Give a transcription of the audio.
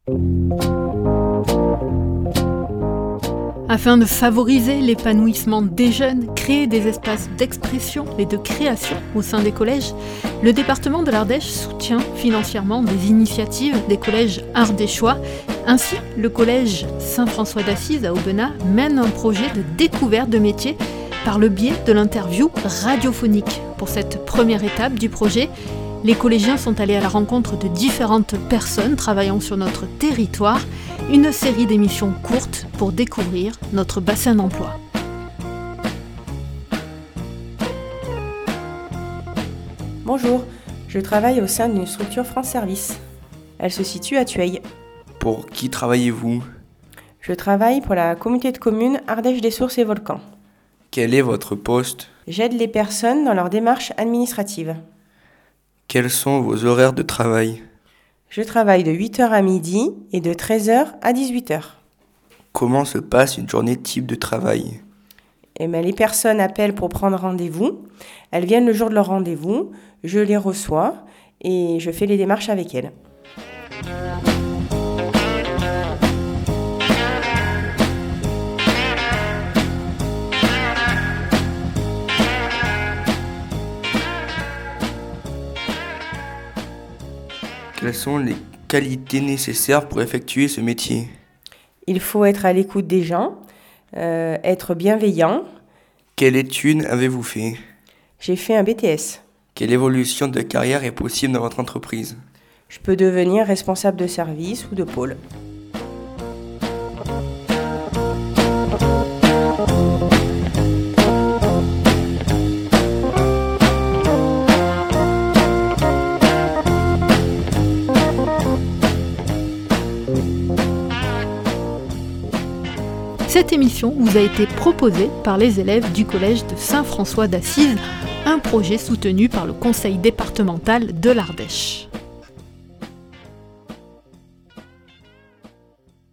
Afin de favoriser l'épanouissement des jeunes, créer des espaces d'expression et de création au sein des collèges, le département de l'Ardèche soutient financièrement des initiatives des collèges ardéchois. Ainsi, le collège Saint-François d'Assise à Aubenas mène un projet de découverte de métiers par le biais de l'interview radiophonique. Pour cette première étape du projet, les collégiens sont allés à la rencontre de différentes personnes travaillant sur notre territoire, une série d'émissions courtes pour découvrir notre bassin d'emploi. Bonjour, je travaille au sein d'une structure France Service. Elle se situe à Thueil. Pour qui travaillez-vous ? Je travaille pour la communauté de communes Ardèche des Sources et Volcans. Quel est votre poste ? J'aide les personnes dans leurs démarches administratives. Quels sont vos horaires de travail ? Je travaille de 8h à midi et de 13h à 18h. Comment se passe une journée type de travail ? Les personnes appellent pour prendre rendez-vous. Elles viennent le jour de leur rendez-vous. Je les reçois et je fais les démarches avec elles. Quelles sont les qualités nécessaires pour effectuer ce métier ? Il faut être à l'écoute des gens, être bienveillant. Quelle étude avez-vous fait ? J'ai fait un BTS. Quelle évolution de carrière est possible dans votre entreprise ? Je peux devenir responsable de service ou de pôle. Cette émission vous a été proposée par les élèves du collège de Saint-François d'Assise, un projet soutenu par le conseil départemental de l'Ardèche.